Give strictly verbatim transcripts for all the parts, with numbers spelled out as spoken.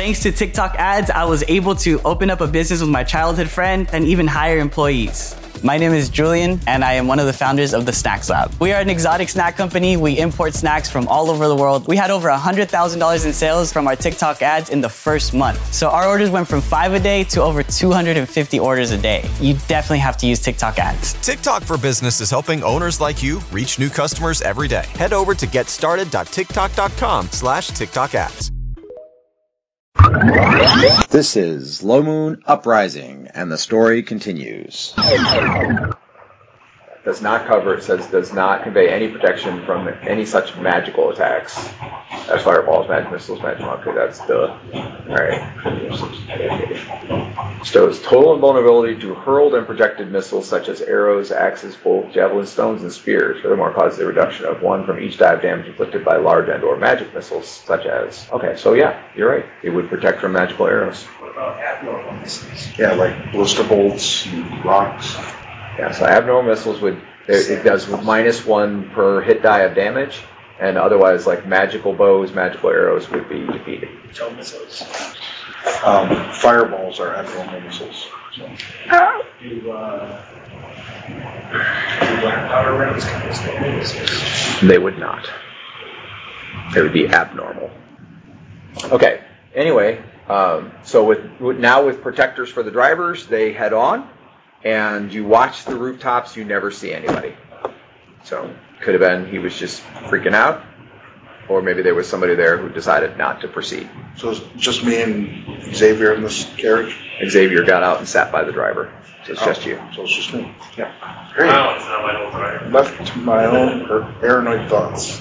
Thanks to TikTok ads, I was able to open up a business with my childhood friend and even hire employees. My name is Julian, and I am one of the founders of the Snacks Lab. We are an exotic snack company. We import snacks from all over the world. We had over one hundred thousand dollars in sales from our TikTok ads in the first month. So our orders went from five a day to over two hundred fifty orders a day. You definitely have to use TikTok ads. TikTok for Business is helping owners like you reach new customers every day. Head over to getstarted.tiktok.com slash TikTok ads. This is Low Moon Uprising, and the story continues. Does not cover, it says, does not convey any protection from any such magical attacks. That's fireballs, magic missiles, magic, okay, that's the, alright. Shows total invulnerability to hurled and projected missiles such as arrows, axes, bolts, javelins, stones, and spears. Furthermore, causes a reduction of one from each die of damage inflicted by large and or magic missiles, such as, okay, so yeah, you're right. It would protect from magical arrows. What about abnormal missiles? Yeah, like blister bolts and rocks. Yeah, so abnormal missiles would, it, it does minus one per hit die of damage, and otherwise, like magical bows, magical arrows would be defeated. Tow missiles. Um, fireballs are abnormal missiles. So. Do, uh, do black powder rounds count as normal missiles? They would not. They would be abnormal. Okay, anyway, um, so with, with now with protectors for the drivers, they head on. And you watch the rooftops, you never see anybody. So, could have been he was just freaking out, or maybe there was somebody there who decided not to proceed. So it's just me and Xavier in this carriage? Xavier got out and sat by the driver. So it's oh, just you. So it's just me. Yeah. Great. Wow, it's not my old driver. Left to my own paranoid thoughts.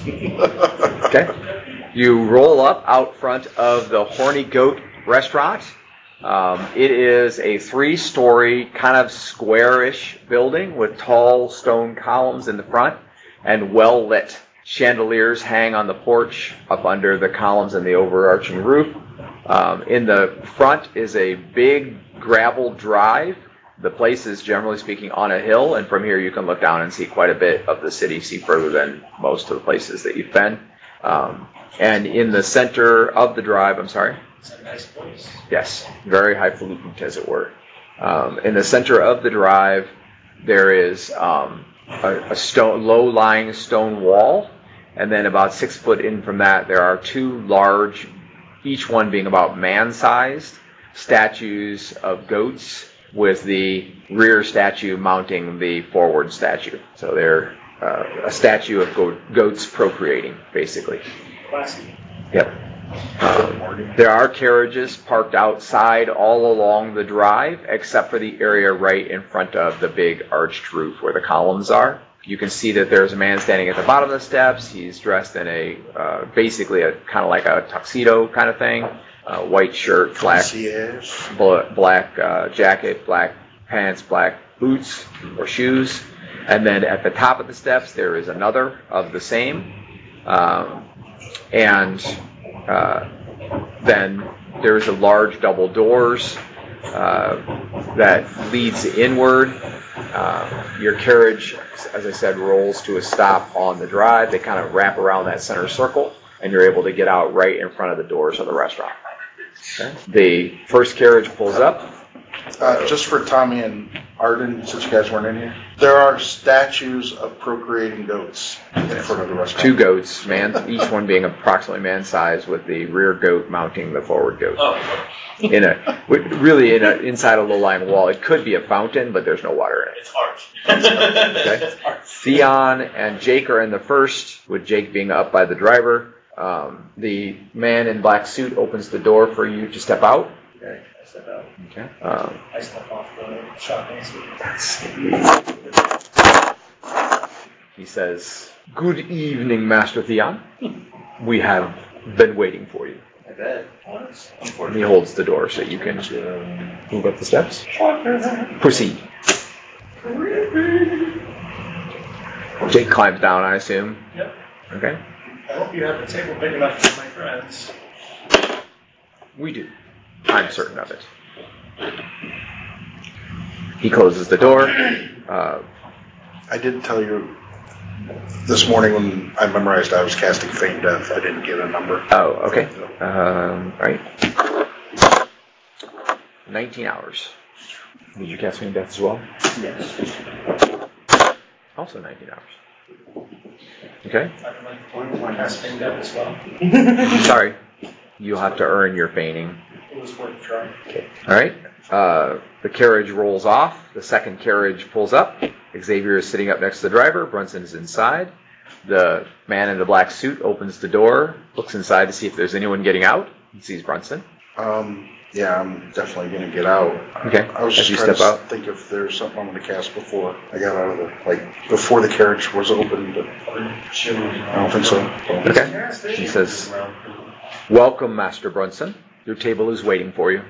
Okay. You roll up out front of the Horny Goat restaurant. Um, it is a three-story, kind of squarish building with tall stone columns in the front and well-lit. Chandeliers hang on the porch up under the columns and the overarching roof. Um, in the front is a big gravel drive. The place is, generally speaking, on a hill, and from here you can look down and see quite a bit of the city, see further than most of the places that you've been. Um, and in the center of the drive, I'm sorry? It's a nice place. Yes, very highfalutin, as it were. Um, in the center of the drive, there is um, a, a stone, low-lying stone wall, and then about six foot in from that, there are two large, each one being about man-sized, statues of goats, with the rear statue mounting the forward statue. So they're uh, a statue of go- goats procreating, basically. Classic. Yep. Um, there are carriages parked outside all along the drive, except for the area right in front of the big arched roof where the columns are. You can see that there's a man standing at the bottom of the steps. He's dressed in a, uh, basically a kind of like a tuxedo kind of thing. Uh, white shirt, black, bl- black uh, jacket, black pants, black boots or shoes. And then at the top of the steps, there is another of the same. Um, and Uh, then there's a large double doors uh, that leads inward. Uh, your carriage, as I said, rolls to a stop on the drive. They kind of wrap around that center circle, and you're able to get out right in front of the doors of the restaurant. Okay. The first carriage pulls up. Uh, just for Tommy and Arden, since you guys weren't in here, there are statues of procreating goats in front of the restaurant. Two goats, man, each one being approximately man-sized, with the rear goat mounting the forward goat. Oh. In a really in a, inside a low-lying wall. It could be a fountain, but there's no water in it. It's arch. Okay. It's arch. Theon and Jake are in the first, with Jake being up by the driver. Um, the man in black suit opens the door for you to step out. Okay. I step out. Okay. Um, I step off the shotgun seat. he says, "Good evening, Master Theon. We have been waiting for you." I bet. And he holds the door so you can move up the steps. Proceed. Jake climbs down, I assume. Yep. Okay. I hope you have a table big enough for my friends. We do. I'm certain of it. He closes the door. Uh, I did tell you this morning when I memorized I was casting Feign Death. I didn't get a number. oh, okay. Um, all right. nineteen hours. Did you cast Feign Death as well? Yes. Also nineteen hours. Okay. I want to cast Feign Death as well. Sorry. You'll have to earn your feigning. It was worth a try. Okay. All right. Uh, the carriage rolls off. The second carriage pulls up. Xavier is sitting up next to the driver. Brunson is inside. The man in the black suit opens the door, looks inside to see if there's anyone getting out. He sees Brunson. Um, yeah, I'm definitely going to get out. Okay. I was As just you trying step to out. think if there's something I'm going to cast before I got out of the, like, before the carriage was opened, but I don't think so. Okay. He says, "Welcome, Master Brunson. Your table is waiting for you."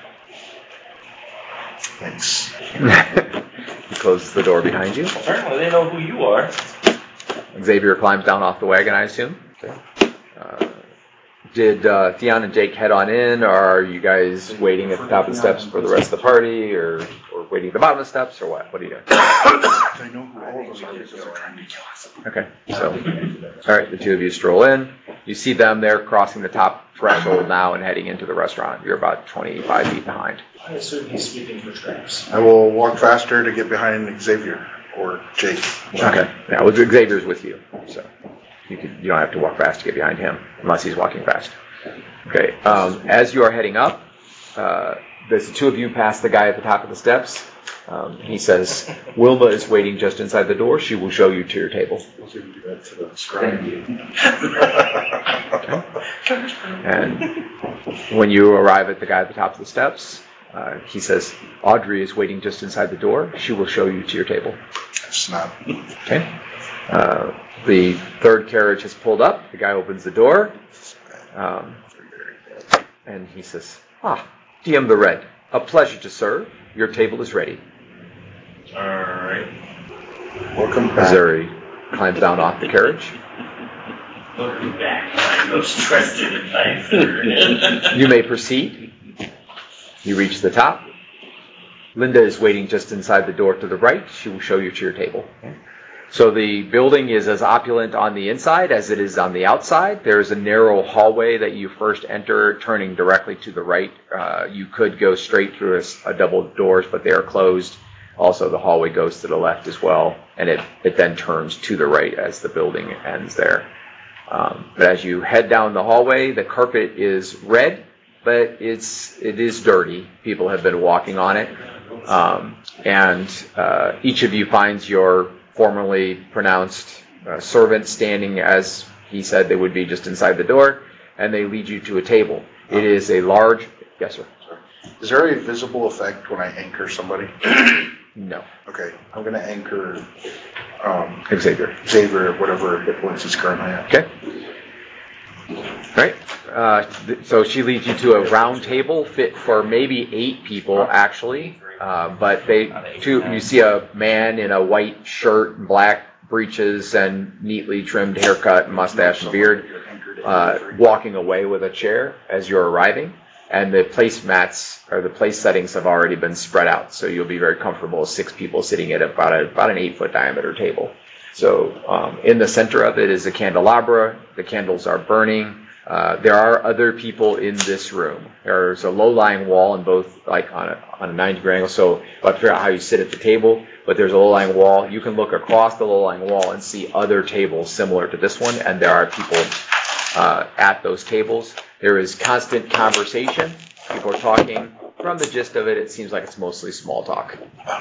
Thanks. He closes the door behind you. Apparently they know who you are. Xavier climbs down off the wagon, I assume. Uh, did uh, Theon and Jake head on in, or are you guys waiting at the top of the steps for the rest of the party, or, or waiting at the bottom of the steps, or what? What are you doing? I know who all of us are because they're trying to kill us. Okay, so, all right, the two of you stroll in. You see them, they're crossing the top threshold now and heading into the restaurant. You're about twenty-five feet behind. I assume he's sweeping for traps. I will walk faster to get behind Xavier or Jake. Okay, yeah, well, Xavier's with you, so you could, you don't have to walk fast to get behind him, unless he's walking fast. Okay, um, as you are heading up, uh, there's the two of you past the guy at the top of the steps. Um, he says, "Wilma is waiting just inside the door. She will show you to your table." Thank you. Okay. And when you arrive at the guy at the top of the steps, uh, he says, "Audrey is waiting just inside the door. She will show you to your table." It's not. Okay. Uh, the third carriage has pulled up. The guy opens the door. Um, and he says, "Ah, D M the Red. A pleasure to serve. Your table is ready." Alright. Welcome back. Missouri climbs down off the carriage. Welcome back. I'm most trusted advisor. You may proceed. You reach the top. Linda is waiting just inside the door to the right. She will show you to your table. So the building is as opulent on the inside as it is on the outside. There is a narrow hallway that you first enter, turning directly to the right. Uh, you could go straight through a, a double doors, but they are closed. Also, the hallway goes to the left as well, and it, it then turns to the right as the building ends there. Um, but as you head down the hallway, the carpet is red, but it's it is dirty. People have been walking on it. Um, and uh, each of you finds your formerly pronounced uh, servant standing as he said they would be just inside the door, and they lead you to a table. It is a large... Yes, sir. Is there a visible effect when I anchor somebody? No. Okay, I'm going to anchor um, Xavier. Xavier at whatever hit points he's currently at. Okay. All right. Uh, th- so she leads you to a round table fit for maybe eight people, actually. Uh, but they, two, you see a man in a white shirt, black breeches, and neatly trimmed haircut, mustache, and beard, uh, walking away with a chair as you're arriving. And the placemats or the place settings have already been spread out, so you'll be very comfortable as six people sitting at about a, about an eight foot diameter table. So um, in the center of it is a candelabra. The candles are burning. Uh, there are other people in this room. There's a low-lying wall in both, like on a, on a ninety degree angle, so you have to figure out how you sit at the table, but there's a low-lying wall. You can look across the low-lying wall and see other tables similar to this one, and there are people uh, at those tables. There is constant conversation. People are talking. From the gist of it, it seems like it's mostly small talk.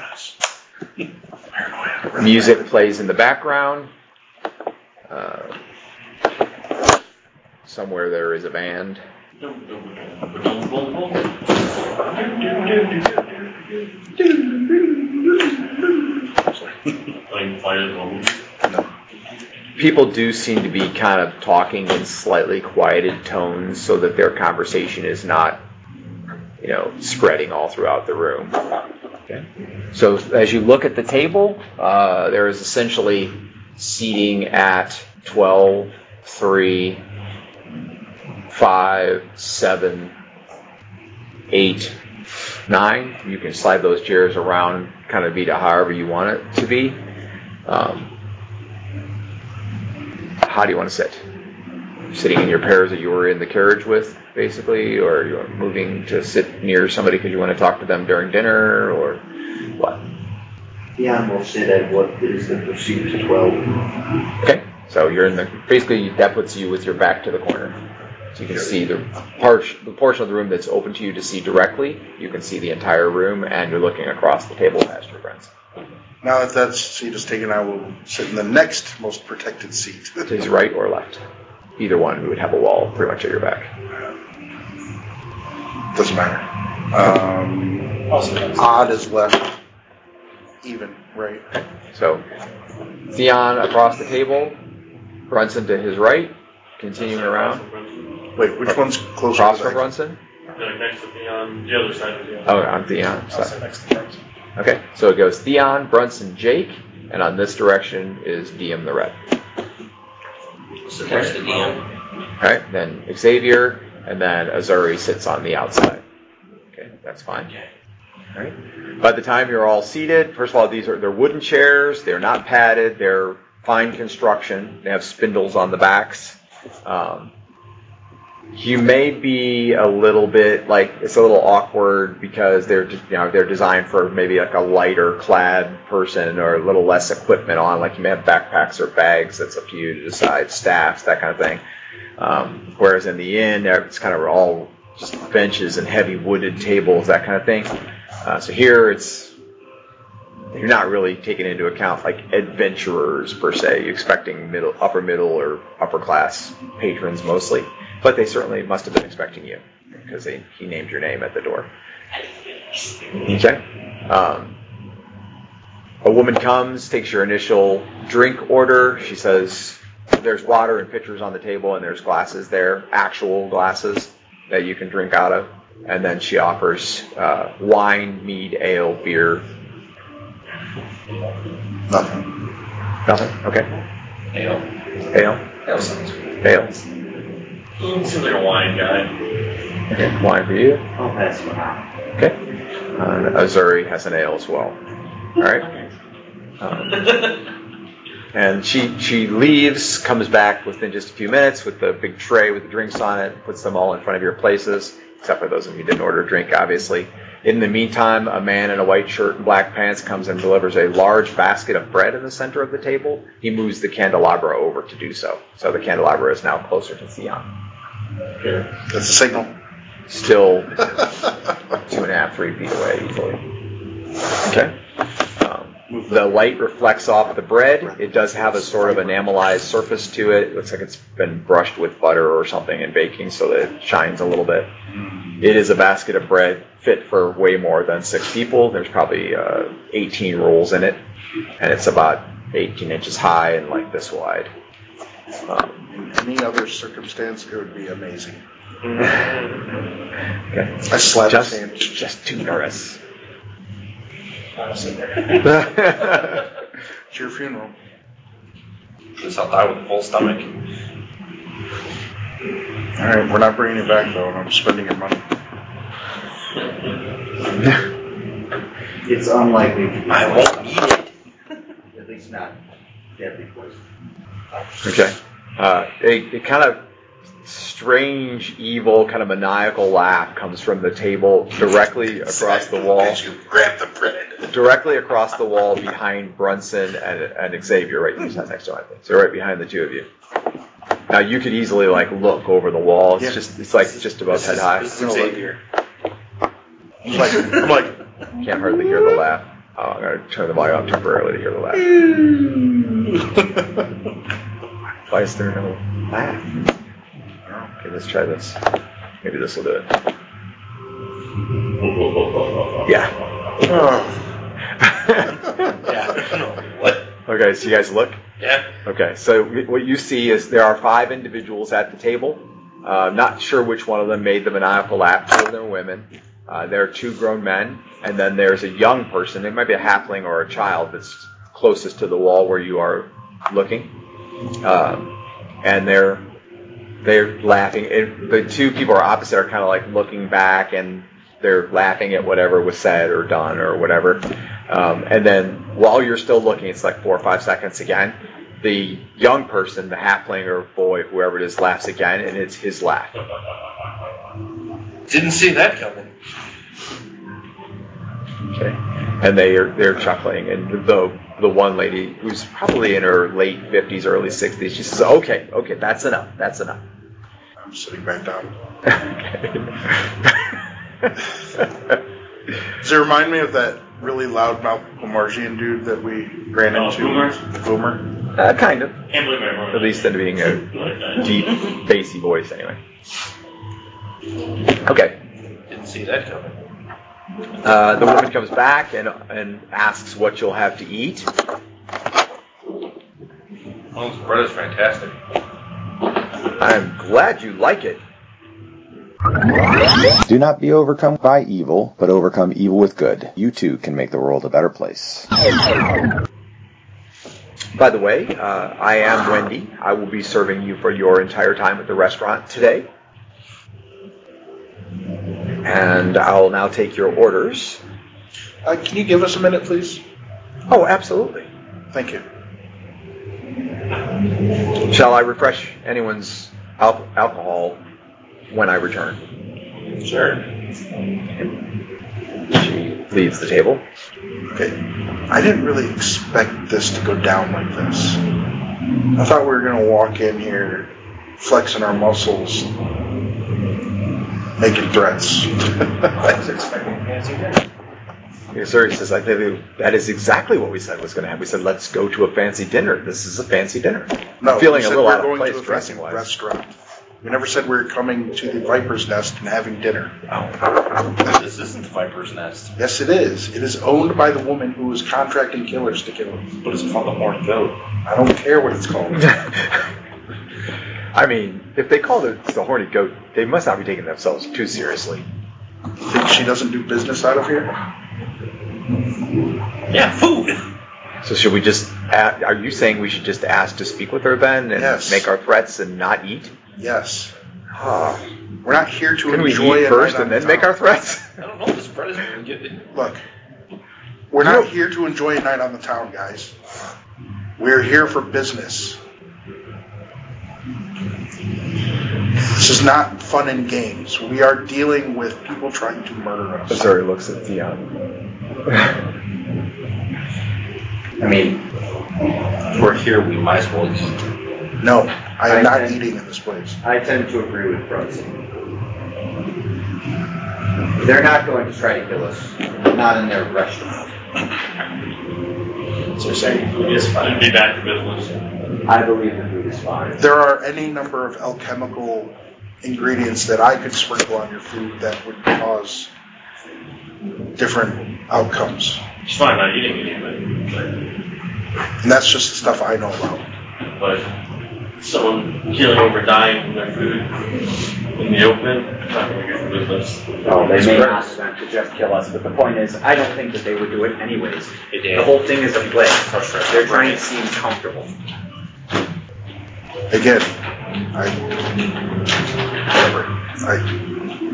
Music plays in the background. Uh, somewhere there is a band. People do seem to be kind of talking in slightly quieted tones so that their conversation is not, you know, spreading all throughout the room. Okay. So as you look at the table, uh, there is essentially seating at twelve, three, five, seven, eight, nine. You can slide those chairs around, kind of be to however you want it to be. Um, how do you want to sit? sitting in your pairs that you were in the carriage with, basically, or you're moving to sit near somebody because you want to talk to them during dinner, or what? Yeah, we'll sit at what is the procedure twelve. Okay, so you're in the, basically that puts you with your back to the corner. So you can see the, part, the portion of the room that's open to you to see directly. You can see the entire room, and you're looking across the table past your friends. Now that that seat is taken, I will sit in the next most protected seat. To his right or left. Either one, we would have a wall pretty much at your back. Doesn't matter. Um, odd is left. Even, right? So, Theon across the table, Brunson to his right, continuing around. Wait, which one's closer Across to from the Brunson? No, next to Theon, the other side of Theon. Oh, on Theon. I'll sit Sorry. next to Brunson. Okay, so it goes Theon, Brunson, Jake, and on this direction is Diem the Red. Sit next to Diem. Alright, then Xavier, and then Azuri sits on the outside. Okay, that's fine. Alright. By the time you're all seated, first of all, these are they're wooden chairs, they're not padded, they're fine construction, they have spindles on the backs. Um, you may be a little bit like it's a little awkward because they're you know they're designed for maybe like a lighter clad person or a little less equipment on, like you may have backpacks or bags. That's up to you to decide, staffs, that kind of thing. Um, whereas in the inn, it's kind of all just benches and heavy wooded tables, that kind of thing. Uh, so here it's you're not really taking into account like adventurers per se. You're expecting middle, upper middle or upper class patrons mostly. But they certainly must have been expecting you because they, he named your name at the door. Okay. Um, a woman comes, takes your initial drink order. She says, there's water and pitchers on the table and there's glasses there, actual glasses that you can drink out of. And then she offers uh, wine, mead, ale, beer. Nothing. Nothing? Okay. Ale. Ale? Ale sounds good. Ale. Seems like a wine guy. Okay, wine for you. I'll pass one out. Okay. Uh, Azuri has an ale as well. All right. Um, and she she leaves, comes back within just a few minutes with the big tray with the drinks on it, puts them all in front of your places, except for those of you who didn't order a drink, obviously. In the meantime, a man in a white shirt and black pants comes and delivers a large basket of bread in the center of the table. He moves the candelabra over to do so. So the candelabra is now closer to Theon. Okay. That's a signal. Still two and a half, three feet away easily. Okay. Um, the light reflects off the bread. It does have a sort of enamelized surface to it. It looks like it's been brushed with butter or something in baking so that it shines a little bit. It is a basket of bread fit for way more than six people. There's probably uh, eighteen rolls in it, and it's about eighteen inches high and like this wide. Um, In any other circumstance, it would be amazing. okay. I slap Just, his hand. just too nervous. I'm sitting there. It's your funeral. Guess I'll die with a full stomach. All right, we're not bringing it back though, and I'm spending your money. It's unlikely. I won't need it. At least not deadly poison. Okay. Uh, a, a kind of strange, evil, kind of maniacal laugh comes from the table directly across the wall. You grab the bread. Directly across the wall behind Brunson and, and Xavier, right? You sat next to him, I think. So right behind the two of you. Now you could easily like look over the wall. It's Yeah. just it's like just above head high. This is Xavier. I'm like, I'm like, Can't hardly hear the laugh. Oh, I'm gonna turn the volume up temporarily to hear the laugh. Why is there no laugh? Okay, let's try this. Maybe this will do it. Yeah. Yeah. What? Okay, so you guys look. Yeah. Okay, so what you see is there are five individuals at the table. Uh, not sure which one of them made the maniacal laugh. Two of them are women. Uh, there are two grown men, and then there's a young person. It might be a halfling or a child that's closest to the wall where you are looking. Um, and they're they're laughing. It, the two people are opposite are kind of like looking back, and they're laughing at whatever was said or done or whatever. Um, and then while you're still looking, it's like four or five seconds again. the young person, the halfling or boy, whoever it is, laughs again, and it's his laugh. Didn't see that coming. Okay. And they are they're chuckling, and the the one lady who's probably in her late fifties, early sixties, she says, "Okay, okay, that's enough. That's enough." I'm sitting back down. Does it remind me of that really loudmouth Pomargian dude that we ran Oh, into? Boomer? The Boomer? Uh, kind of. Can't believe I remember. At least in being a deep, bassy voice, anyway. Okay. Didn't see that coming. Uh, the woman comes back and and asks what you'll have to eat. Oh, this bread is fantastic. I'm glad you like it. Do not be overcome by evil, but overcome evil with good. You too can make the world a better place. By the way, uh, I am Wendy. I will be serving you for your entire time at the restaurant today. And I'll now take your orders. Uh, can you give us a minute, please? Oh, absolutely. Thank you. Shall I refresh anyone's al- alcohol when I return? Sure. She leaves the table. Okay. I didn't really expect this to go down like this. I thought we were going to walk in here flexing our muscles, making threats. I was expecting fancy dinner. Yes, sir. He says, I think that is exactly what we said was going to happen. We said, let's go to a fancy dinner. This is a fancy dinner. No, I'm feeling we a said little we out were of going place to a fancy dressing-wise. restaurant. We never said we were coming to the Viper's Nest and having dinner. Oh. This isn't the Viper's Nest. Yes, it is. It is owned by the woman who is contracting killers to kill him. But it's called the Horned Goat. I don't care what it's called. I mean, if they call it the Horny Goat, they must not be taking themselves too seriously. Think she doesn't do business out of here? Yeah, food. So should we just, a are you saying we should just ask to speak with her then and Yes. make our threats and not eat? Yes. Ah. We're not here to Can we enjoy eat a first night and on then the make town. our threats? I don't know. This bread is really good. Look, we're not here to enjoy a night on the town, guys. We're here for business. This is not fun and games. We are dealing with people trying to murder us. Missouri looks at Theon. I mean, if we're here, we might as well eat. No, I am I not can- eating in this place. I tend to agree with Bronson. They're not going to try to kill us. Not in their restaurant. So you're saying food is fine. Be back to business. I believe the food is fine. There are any number of alchemical ingredients that I could sprinkle on your food that would cause different outcomes. It's fine not eating anything, And that's just the stuff I know about. but, but someone keeling over dying from their food in the open, it's not going to be good for business. Oh, they may not want to just kill us, but the point is, I don't think that they would do it anyways. Hey, Dan. The whole thing is a play. Frustrating. They're trying to seem comfortable. Again, I, whatever. I,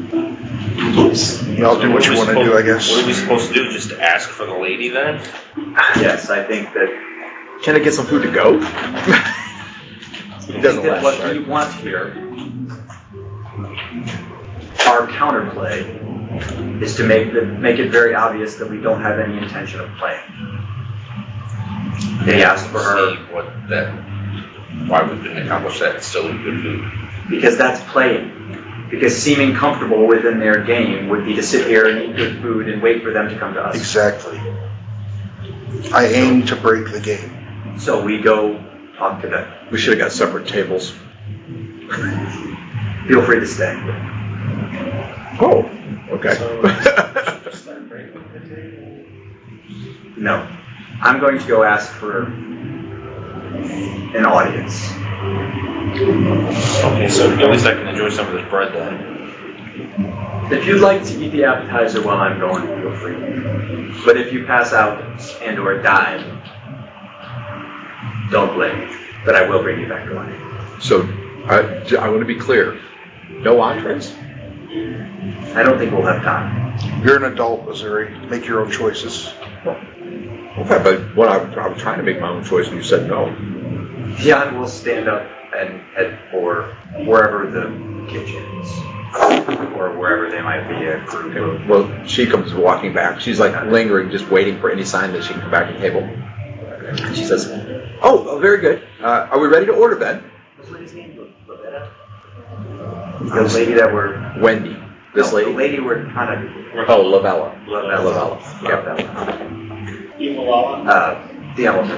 y'all do what you want to do, I guess. What are we supposed to do? Just ask for the lady then? Yes, I think that, Can I get some food to go? I He think doesn't that laugh, what sorry. we want here, our counterplay, is to make the, make it very obvious that we don't have any intention of playing. They asked for her See what that, why we couldn't accomplish that and still eat good food. because that's playing. Because seeming comfortable within their game would be to sit here and eat good food and wait for them to come to us. Exactly. I aim to break the game. So we go talk to them. We should have got separate tables. Feel free to stay. Oh, okay. No. I'm going to go ask for an audience. Okay, so at least I can enjoy some of this bread then. If you'd like to eat the appetizer while I'm going, feel free. But if you pass out and or die, don't blame me. But I will bring you back to life. So, I, I want to be clear. No entrees? I don't think we'll have time. You're an adult, Missouri. Make your own choices. Okay, but what I, I was trying to make my own choice and you said no. Dion will stand up and head for wherever the kitchen is, or wherever they might be a group. Okay, well, she comes walking back. She's like lingering, just waiting for any sign that she can come back to the table. And she says, "Oh, oh very good. Uh, are we ready to order then?" What's the lady's name? The lady that we're Wendy. This no, lady. The lady we're kind of. Oh, Lavella. Lavella. Lavella. Yep. Uh, the elephant.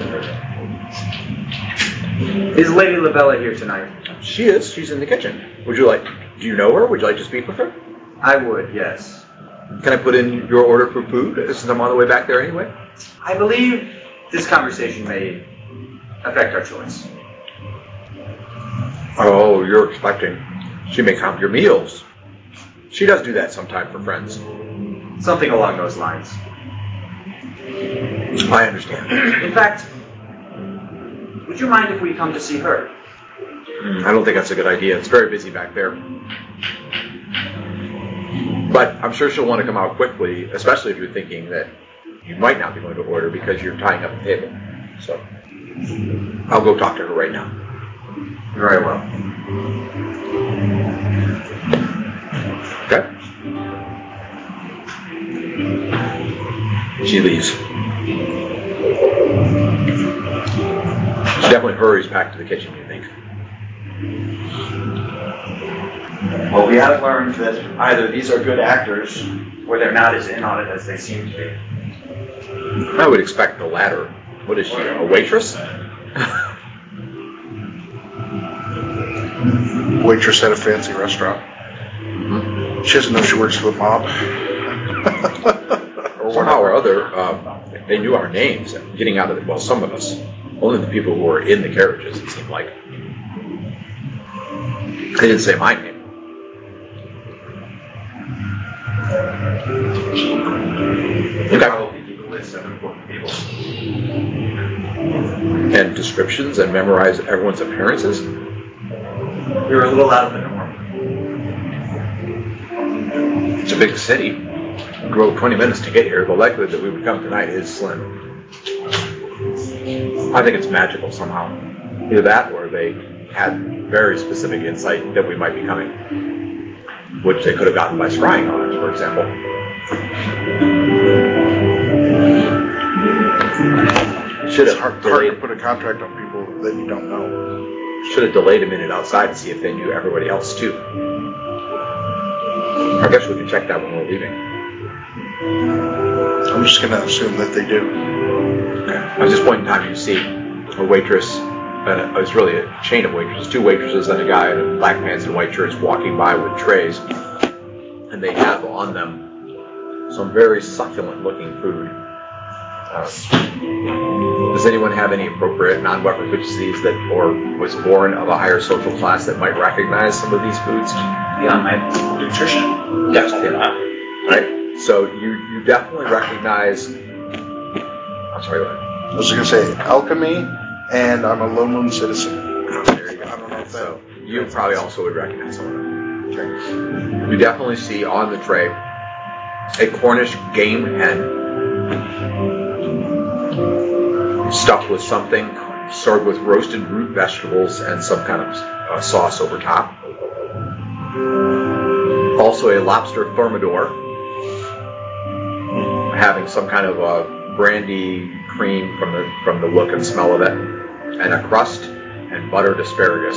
Is Lady Lavella here tonight? She is. She's in the kitchen. Would you like? Do you know her? Would you like to speak with her? I would, yes. Can I put in your order for food since I'm on the way back there anyway? I believe this conversation may affect our choice. Oh, you're expecting she may count your meals. She does do that sometime for friends. Something along those lines. I understand. In fact, would you mind if we come to see her? I don't think that's a good idea. It's very busy back there. But I'm sure she'll want to come out quickly, especially if you're thinking that you might not be going to order because you're tying up the table. So I'll go talk to her right now. Very well. Okay. She leaves. She definitely hurries back to the kitchen, you think? Well, we have learned that either these are good actors, or they're not as in on it as they seem to be. I would expect the latter. What is she, a waitress? Waitress at a fancy restaurant. Mm-hmm. She doesn't know she works for the mob. Or somehow or other, um, they knew our names. Getting out of the, well, some of us. Only the people who were in the carriages, it seemed like. They didn't say my name. Okay. And descriptions and memorize everyone's appearances? We were a little out of the norm. It's a big city. It drove twenty minutes to get here. The likelihood that we would come tonight is slim. I think it's magical somehow. Either that or they had very specific insight that we might be coming, which they could have gotten by scrying on us, for example. Should It's have hard, hard to delayed, put a contract on people that you don't know. should have delayed a minute outside to see if they knew everybody else too. I guess we can check that when we're leaving. I'm just going to assume that they do. Okay. At this point in time, you see a waitress, and it's really a chain of waitresses, two waitresses and a guy in a black pants and white shirts walking by with trays, and they have on them some very succulent-looking food. Uh, does anyone have any appropriate non-weapon proficiencies that, or was born of a higher social class that might recognize some of these foods? Beyond my nutrition. Yes, yeah. Right. So you, you definitely recognize. I'm sorry. What? I was going to say alchemy, and I'm a low moon citizen. There you go. I don't know if that. So you probably also would recognize some of them. Okay. You definitely see on the tray a Cornish game hen stuffed with something, served with roasted root vegetables and some kind of uh, sauce over top. Also a lobster thermidor, having some kind of uh, brandy cream from the from the look and smell of it, and a crust and buttered asparagus.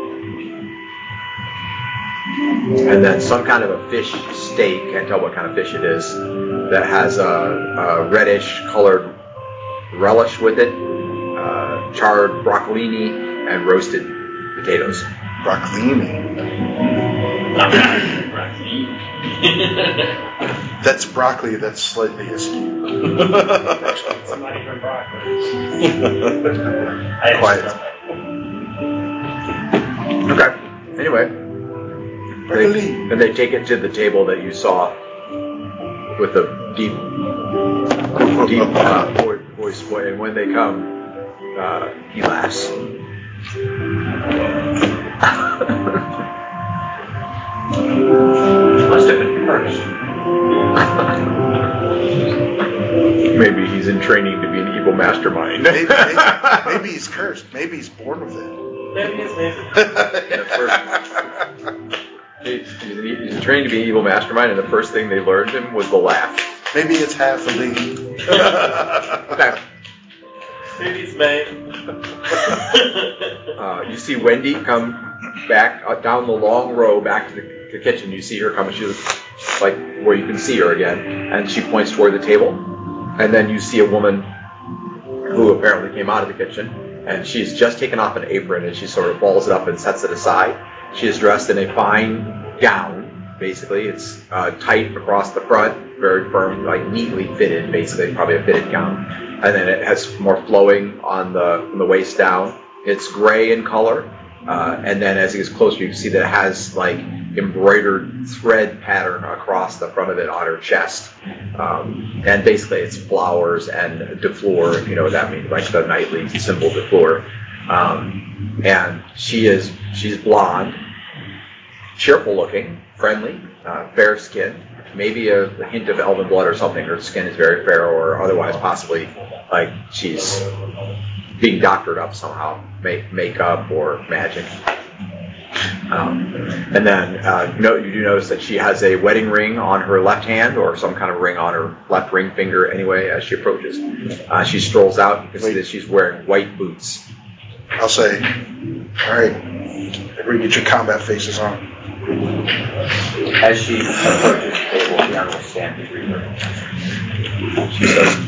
And then some kind of a fish steak, can't tell what kind of fish it is, that has a, a reddish colored relish with it, uh, charred broccolini, and roasted potatoes. Broccolini. That's broccoli that's slightly askew. It's not even broccoli. Quiet. Okay. Anyway. They, Broccoli. and they take it to the table that you saw with a deep, deep uh, voice, voice. And when they come, uh, he laughs. Must have been first. Maybe he's in training to be an evil mastermind. Maybe, maybe, maybe he's cursed. Maybe he's born with it. Maybe his name He's, he's trained to be an evil mastermind, and the first thing they learned him was the laugh. Maybe it's half a lead. Maybe it's May. uh, you see Wendy come back uh, down the long row back to the, the kitchen. You see her coming. She's like where you can see her again, and she points toward the table. And then you see a woman who apparently came out of the kitchen, and she's just taken off an apron, and she sort of balls it up and sets it aside. She is dressed in a fine gown. Basically, it's uh, tight across the front, very firm, like neatly fitted. Basically, probably a fitted gown, and then it has more flowing on the from the waist down. It's gray in color, uh, and then as it gets closer, you can see that it has like embroidered thread pattern across the front of it on her chest, um, and basically it's flowers and de fleur. You know what that means, like the knightly symbol de fleur. Um, and she is she's blonde, cheerful looking, friendly, uh, fair skin, maybe a, a hint of elven blood or something. Her skin is very fair, or otherwise possibly like she's being doctored up somehow, make makeup or magic. Um, and then uh, you, know, you do notice that she has a wedding ring on her left hand, or some kind of ring on her left ring finger anyway as she approaches. Uh, she strolls out. You can see that she's wearing white boots. I'll say, all right, everybody get your combat faces on. As she approaches the table, Dion will stand to greet her. She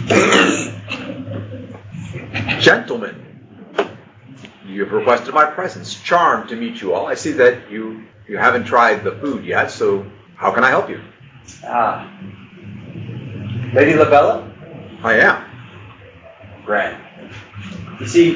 says, "Gentlemen, you have requested my presence. Charmed to meet you all. I see that you, you haven't tried the food yet, so how can I help you?" Ah. Lady Labella? "I am." Grand. You see,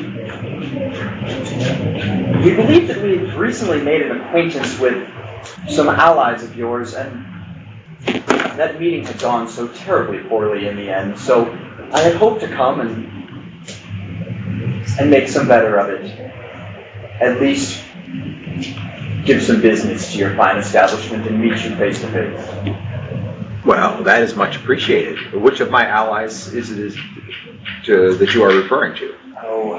we believe that we have recently made an acquaintance with some allies of yours, and that meeting had gone so terribly poorly in the end, so I had hoped to come and and make some better of it. At least give some business to your fine establishment and meet you face to face. Well, that is much appreciated. Which of my allies is it is to, that you are referring to? Oh,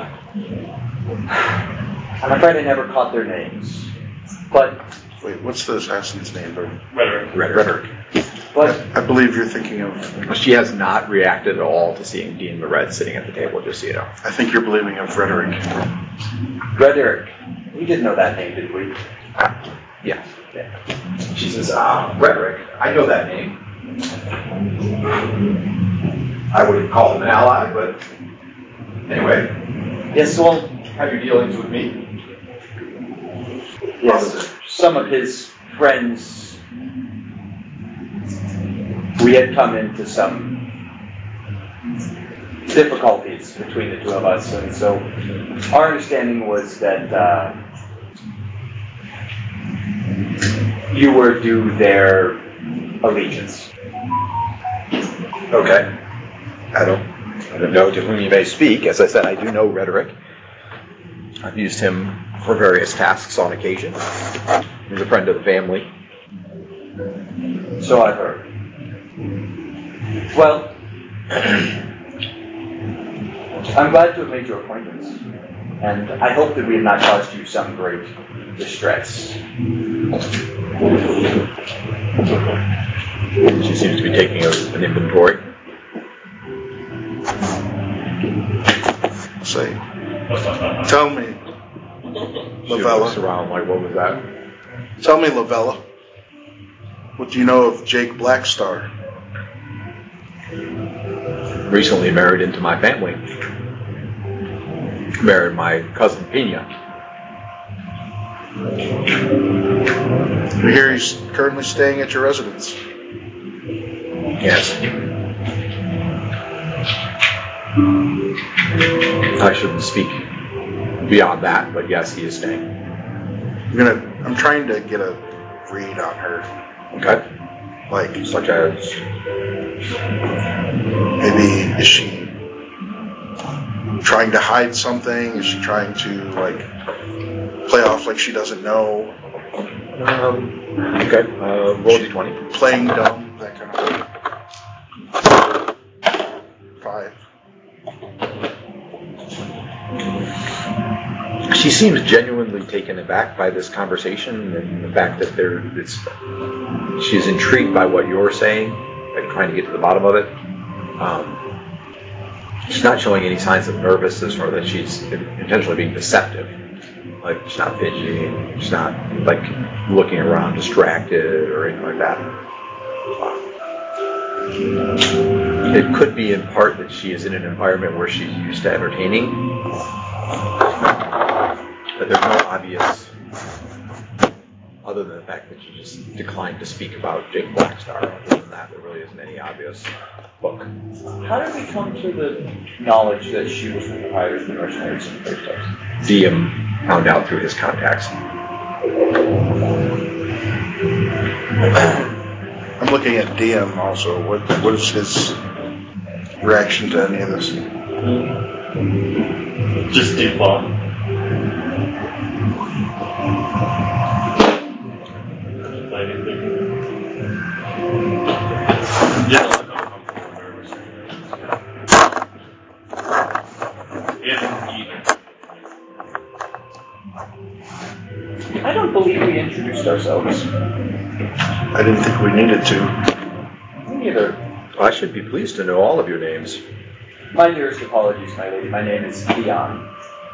I'm afraid I never caught their names. But Wait, what's the assassin's name? Rhetoric. Rhetoric. but I believe you're thinking of. She has not reacted at all to seeing Dean Moret sitting at the table, just so you know. I think you're believing of Rhetoric. Rhetoric. We didn't know that name, did we? Yes. Yeah. She says, ah, Rhetoric, I know that name. I wouldn't call him an ally, but anyway. Yes, well, Have your dealings with me? yes, some of his friends, we had come into some difficulties between the two of us, and so our understanding was that uh, you were due their allegiance. Okay. I don't, I don't know to whom you may speak. As I said, I do know Rhetoric. I've used him for various tasks on occasion. He's a friend of the family. So I've heard. Well, I'm glad to have made your acquaintance, and I hope that we have not caused you some great distress. She seems to be taking a, an inventory. Say, tell me, She looks Lavella. around like, what was that? Tell me, Lavella. What do you know of Jake Blackstar? Recently married into my family. Married my cousin Pena. I hear he's currently staying at your residence. Yes. I shouldn't speak beyond that, but yes, he is staying. I'm gonna. I'm trying to get a read on her. Okay. Like, Such as, maybe is she trying to hide something? Is she trying to like play off like she doesn't know? um, okay, uh, roll d twenty. Playing dumb, that kind of thing. Five. She seems genuinely taken aback by this conversation and the fact that there, it's, she's intrigued by what you're saying, like trying to get to the bottom of it. Um, she's not showing any signs of nervousness or that she's intentionally being deceptive. Like, she's not fidgeting, she's not, like, looking around distracted or anything like that. It could be in part that she is in an environment where she's used to entertaining, but there's no obvious, other than the fact that she just declined to speak about Jake Blackstar. Other than that, there really isn't any obvious book. How did we come to the knowledge that she was the proprietor of the mercenaries in the first place? D M found out through his contacts. I'm looking at D M also. What what is his reaction to any of this? Just default. Yeah. I don't believe we introduced ourselves. I didn't think we needed to. Me neither. I should be pleased to know all of your names. My dearest apologies, my lady. My name is Dion.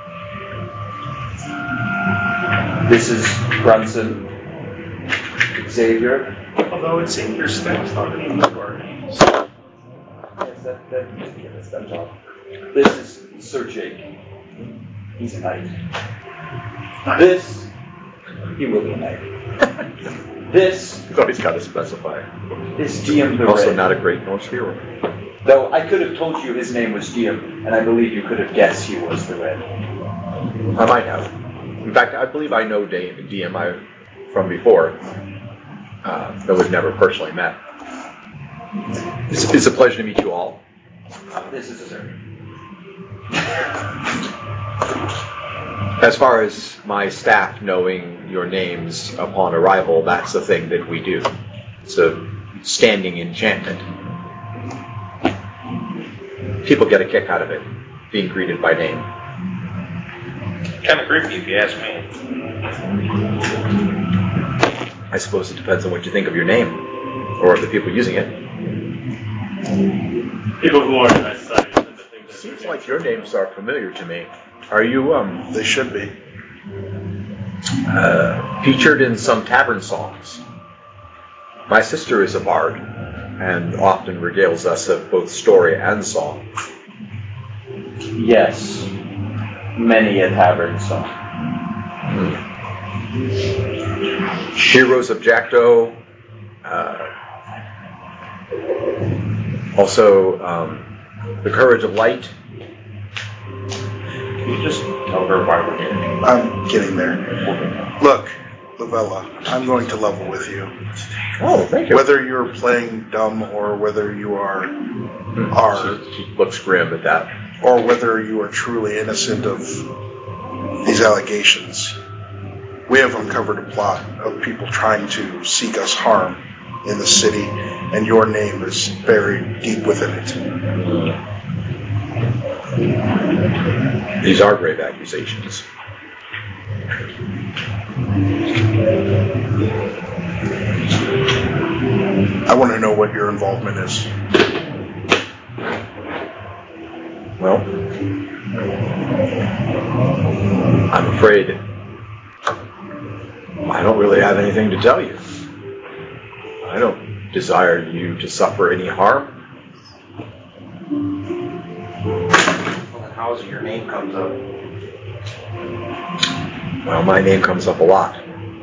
This is Brunson. Xavier. Although it seems your specs not even know our names. Yes, that, that, yes, that's all. This is Sir Jake. He's a knight. This, he will be a knight. This I thought he's got to specify. is Diem the Also Red. not a great Norse hero. Though I could have told you his name was Diem, and I believe you could have guessed he was the Red. I might have. In fact, I believe I know D M I from before, uh, though we've never personally met. It's, it's a pleasure to meet you all. This is a sir. As far as my staff knowing your names upon arrival, that's the thing that we do. It's a standing enchantment. People get a kick out of it, being greeted by name. Kind of creepy, if you ask me. I suppose it depends on what you think of your name, or of the people using it. People who are excited tend to think that Seems like your names are familiar to me. Are you, um... They should be. Uh, featured in some tavern songs. My sister is a bard, and often regales us of both story and song. Yes. Many a tavern song. Mm. Heroes of Jackdaw. Uh, also, um, The Courage of Light. Can you just tell her why we're here? I'm getting there. Look, Lavella, I'm going to level with you. Oh, thank you. Whether you're playing dumb or whether you are are She, she looks grim at that. or whether you are truly innocent of these allegations, we have uncovered a plot of people trying to seek us harm in the city, and your name is buried deep within it. These are grave accusations. I want to know what your involvement is. Well, I'm afraid I don't really have anything to tell you. I don't desire you to suffer any harm. How's your name comes up? Well, my name comes up a lot.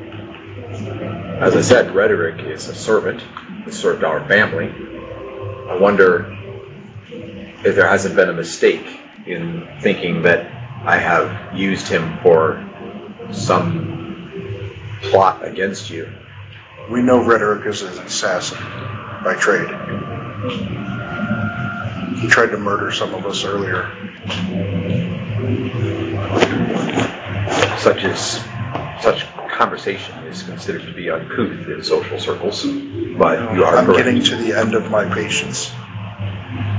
As I said, Rhetoric is a servant who served our family. I wonder if there hasn't been a mistake in thinking that I have used him for some plot against you. We know Rhetoric is an assassin by trade. He tried to murder some of us earlier. Such as such conversation is considered to be uncouth in social circles, but you are I'm correct. getting to the end of my patience.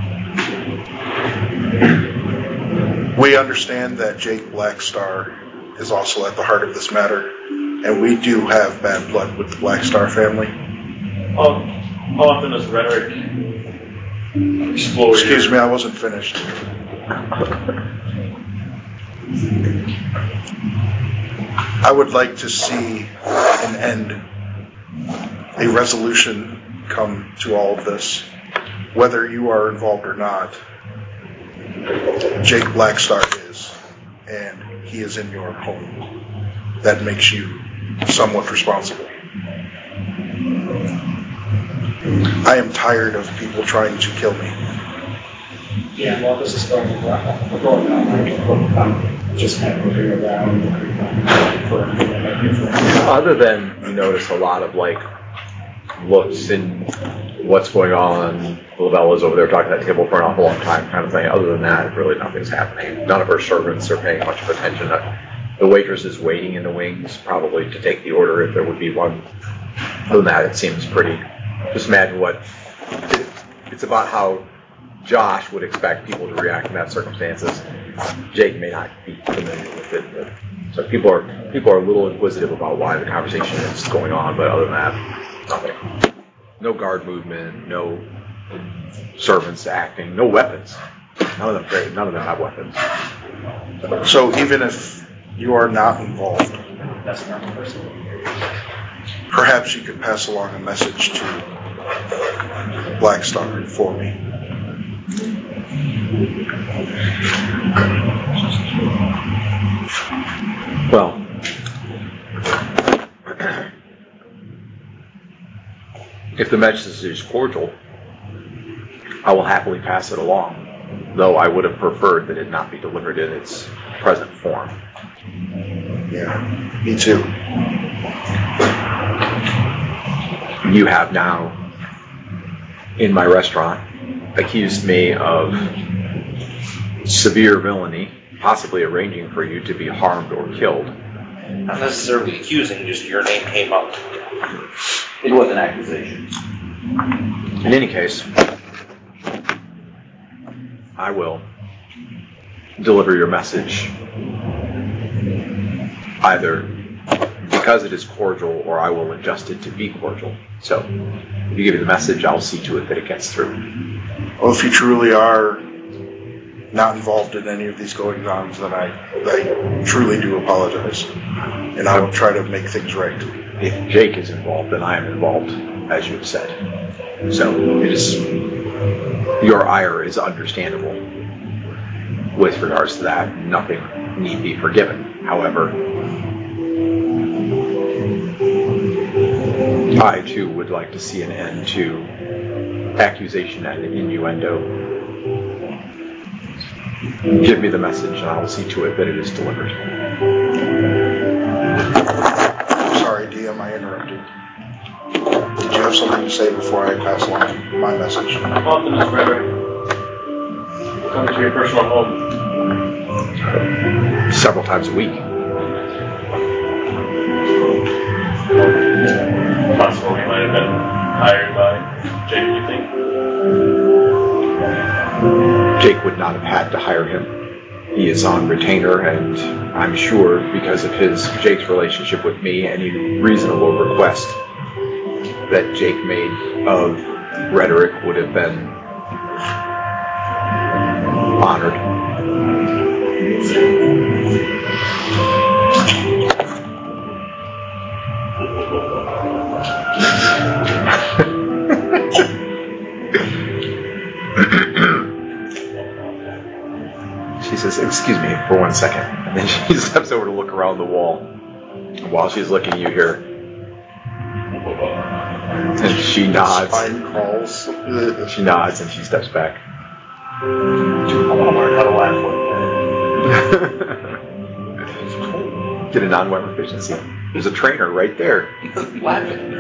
We understand that Jake Blackstar is also at the heart of this matter, and we do have bad blood with the Black Star family. How, how often does Rhetoric explore? Excuse your... me, I wasn't finished. I would like to see an end, a resolution come to all of this, whether you are involved or not. Jake Blackstar is, and he is in your home. That makes you somewhat responsible. I am tired of people trying to kill me. Yeah, well, this is going around. We're going around. I'm just kind of looking around, looking around for anything. Other than you notice a lot of like looks and what's going on. Labella's over there talking at that table for an awful long time, kind of thing. Other than that, really nothing's happening. None of her servants are paying much of attention. The waitress is waiting in the wings, probably to take the order if there would be one. Other than that, it seems pretty. Just imagine what it's about. How Josh would expect people to react in that circumstances. Jake may not be familiar with it, but so people are people are a little inquisitive about why the conversation is going on. But other than that, nothing. No guard movement, no servants acting, no weapons. None of them. None of them have weapons. So even if you are not involved, That's not the person. perhaps you could pass along a message to Blackstar for me. Well, if the message is cordial, I will happily pass it along, though I would have preferred that it not be delivered in its present form. Yeah, me too. You have now, in my restaurant, accused me of severe villainy, possibly arranging for you to be harmed or killed. Not necessarily accusing, just your name came up. It was an accusation. In any case, I will deliver your message either because it is cordial or I will adjust it to be cordial. So, if you give me the message, I'll see to it that it gets through. Well, if you truly are not involved in any of these goings-ons, then I, I truly do apologize. And I will try to make things right. If Jake is involved, then I am involved, as you have said. So, it is, your ire is understandable. With regards to that, nothing need be forgiven. However, I, too, would like to see an end to accusation and innuendo. Give me the message, and I will see to it that it is delivered. Sorry, D M, I interrupted. Did you have something to say before I pass along my message? How often does Rhetoric come to your personal home? Several times a week. Possible he might have been hired by Jake, you think? Jake would not have had to hire him. He is on retainer, and I'm sure because of his Jake's relationship with me, any reasonable request that Jake made of Rhetoric would have been honored. She says, "Excuse me for one second," and then she steps over to look around the wall. And while she's looking at you here, and she nods. Spine crawls. She nods and she steps back. I want to learn how to laugh. Get a non-weapon efficiency. There's a trainer right there. Laughing.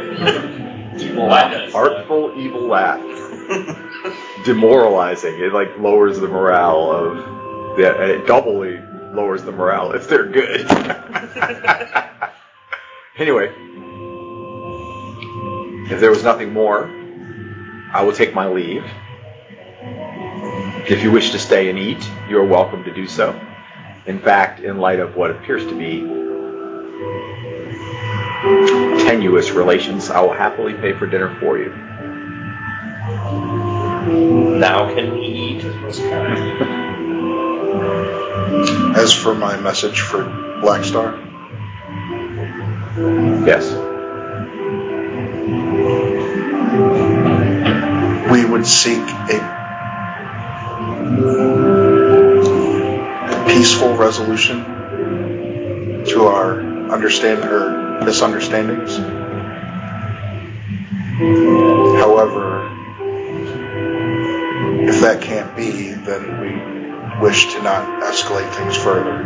Artful, evil laugh. Demoralizing. It like lowers the morale of. Yeah, it doubly lowers the morale if they're good. Anyway, if there was nothing more, I will take my leave. If you wish to stay and eat, you are welcome to do so. In fact, in light of what appears to be tenuous relations, I will happily pay for dinner for you. Now can we eat? As for my message for Black Star, yes. We would seek a, a peaceful resolution to our understand or misunderstandings. However, if that can't be, then we wish to not escalate things further.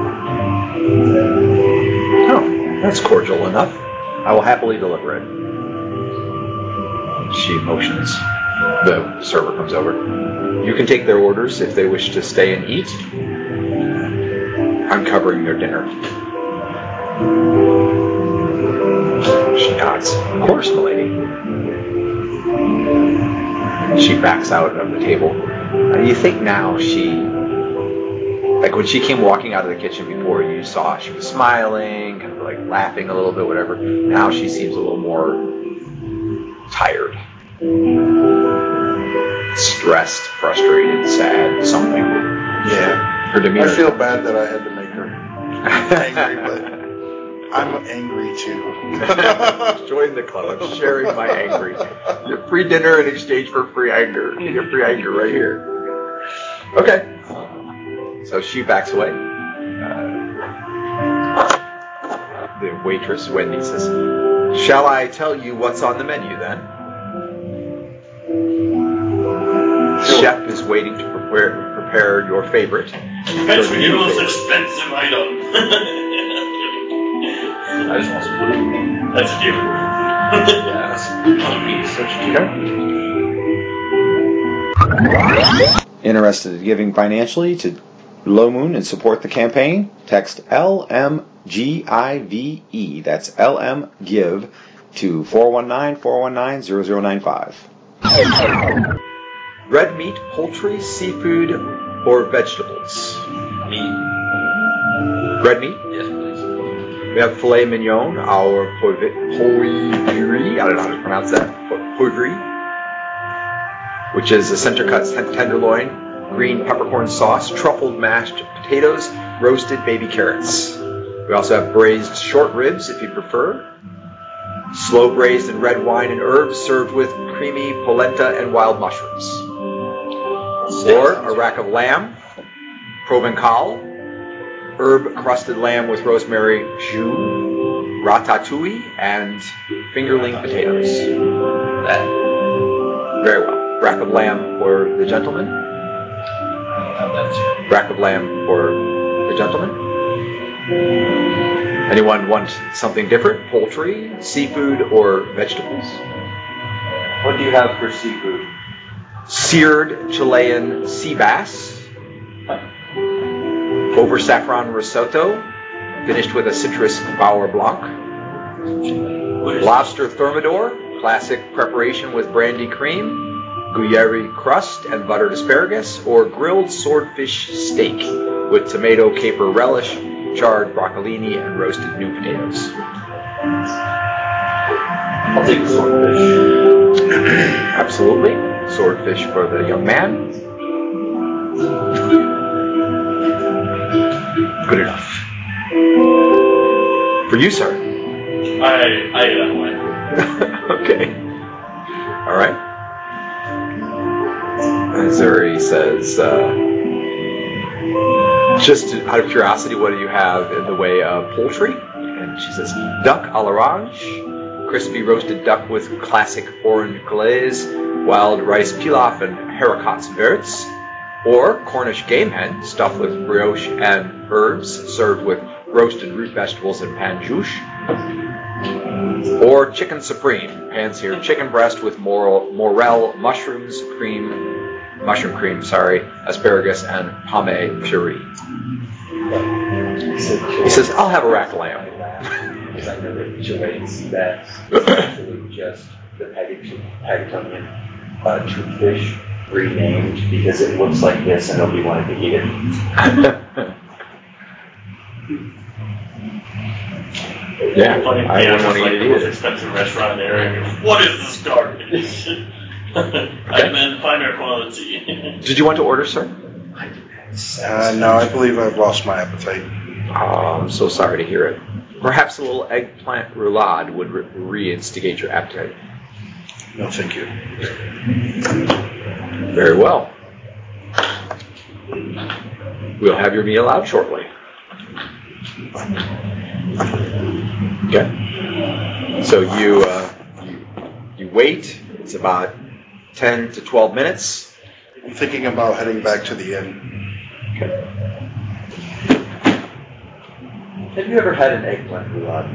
Oh, that's cordial enough. I will happily deliver it. She motions. The server comes over. You can take their orders if they wish to stay and eat. I'm covering their dinner. She nods. Of course, milady. She backs out of the table. Uh, you think now she... Like when she came walking out of the kitchen before, you saw she was smiling, kind of like laughing a little bit, whatever. Now she seems a little more tired. Stressed, frustrated, sad, something. Yeah. Her demeanor. I feel bad that I had to make her angry, but I'm angry too. Join the club. I'm sharing my angry. Your free dinner in exchange for free anger. You get free anger right here. Okay. So she backs away. Uh, the waitress, Wendy, says, "Shall I tell you what's on the menu then?" Chef is waiting to prepare prepare your favorite. That's the most expensive item. I just want some food. That's cute. Yes. Interested in giving financially to Low Moon and support the campaign? Text L M G I V E. That's L M Give to four one nine, four one nine, zero zero nine five. Red meat, poultry, seafood, or vegetables? Meat. Red meat? Yes, please. We have filet mignon, our poivre, I don't know how to pronounce that, poivre, which is a center cut tenderloin, green peppercorn sauce, truffled mashed potatoes, roasted baby carrots. We also have braised short ribs if you prefer. Slow braised in red wine and herbs, served with creamy polenta and wild mushrooms. Or a rack of lamb, provencal, herb crusted lamb with rosemary, jus, ratatouille, and fingerling potatoes. That. Very well. Rack of lamb for the gentleman. Rack of lamb for the gentleman. Anyone want something different? Poultry, seafood, or vegetables? What do you have for seafood? Seared Chilean sea bass, over saffron risotto, finished with a citrus Bauer Blanc. Lobster thermidor, classic preparation with brandy cream, Gruyere crust and buttered asparagus, or grilled swordfish steak with tomato caper relish, charred broccolini, and roasted new potatoes. I'll take the swordfish. Absolutely. Swordfish for the young man. Good enough. For you, sir. I I eat that one. Okay. All right. Missouri says, uh, just out of curiosity, what do you have in the way of poultry? And she says, duck à l'orange, crispy roasted duck with classic orange glaze, wild rice pilaf and haricots verts, or Cornish game hen stuffed with brioche and herbs, served with roasted root vegetables and pan juice, or chicken supreme, pan-seared chicken breast with morel, morel mushrooms, cream, mushroom cream, sorry, asparagus, and pommes puree. He says, I'll have a rack of lamb. Because I know that Chilean sea bass is actually just the Pagatonian uh, toothfish renamed because it looks like this and nobody wanted to eat it. Yeah, Funny, I yeah, wouldn't it's want to like eat the it most either. expensive restaurant in the area. What is this garbage? I demand finer quality. Did you want to order, sir? Uh, no, I believe I've lost my appetite. Oh, I'm so sorry to hear it. Perhaps a little eggplant roulade would re- reinstigate your appetite. No, thank you. Very well. We'll have your meal out shortly. Okay. So you, uh, you you wait. It's about ten to twelve minutes. I'm thinking about heading back to the inn. Okay. Have you ever had an eggplant roulade?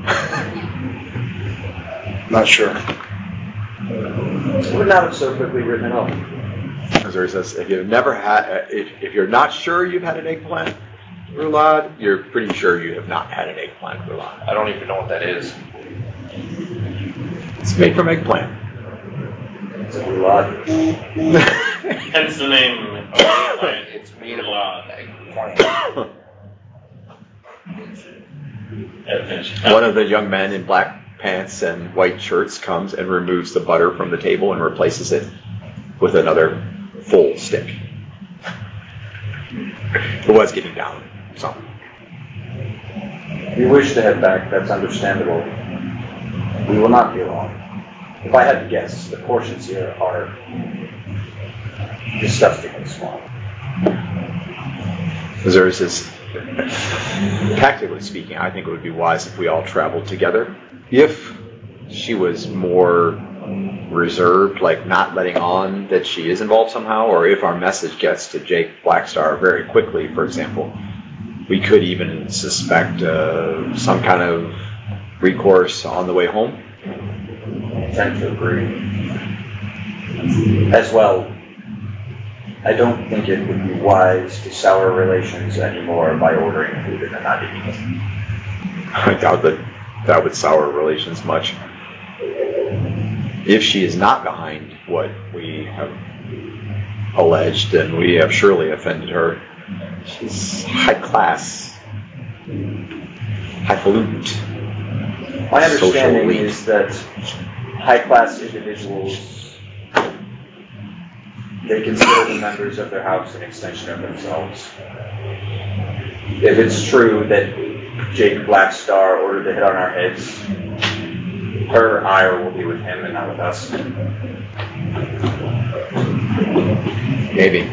Not sure. Would not have so quickly written it off. Missouri says if you've never had, uh, if if you're not sure you've had an eggplant roulade, you're pretty sure you have not had an eggplant roulade. I don't even know what that is. It's made from eggplant. It's a roulade. Hence the name. Eggplant. It's made of eggplant. One of the young men in black pants and white shirts comes and removes the butter from the table and replaces it with another full stick. It was getting down, so. You wish to head back, that's understandable. We will not be long. If I had to guess, the portions here are disgustingly small. Missouri says, tactically speaking, I think it would be wise if we all traveled together. If she was more reserved, like not letting on that she is involved somehow, or if our message gets to Jake Blackstar very quickly, for example, we could even suspect uh, some kind of recourse on the way home. I tend to agree. As well, I don't think it would be wise to sour relations anymore by ordering food and then not eating it. I doubt that that would sour relations much. If she is not behind what we have alleged, then we have surely offended her. She's high class, highfalutin. My understanding is that high-class individuals, they consider the members of their house an extension of themselves. If it's true that Jake Blackstar ordered the hit on our heads, her ire will be with him and not with us. Maybe.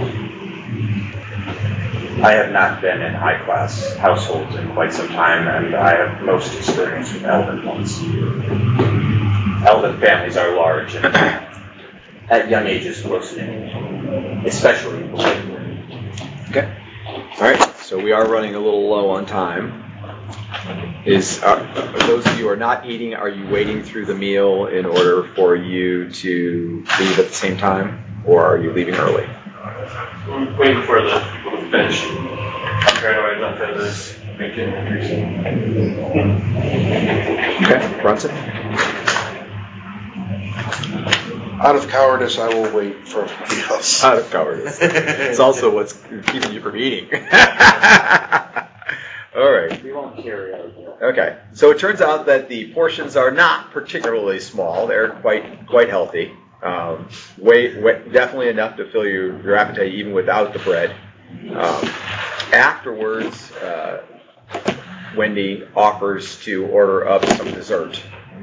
I have not been in high-class households in quite some time, and I have most experience with elven ones. Elven families are large and at young ages close knit, especially politically. Okay. All right. So we are running a little low on time. Is uh, those of you who are not eating, are you waiting through the meal in order for you to leave at the same time, or are you leaving early? I'm waiting for the people to finish. Right away, not for this bacon and greasy. Okay, Brunson? Out of cowardice, I will wait for everybody else. Out of cowardice. It's also what's keeping you from eating. All right. We won't carry out. Okay. So it turns out that the portions are not particularly small. They're quite quite healthy. Um, way, way, definitely enough to fill your, your appetite even without the bread. Um, afterwards, uh, Wendy offers to order up some dessert.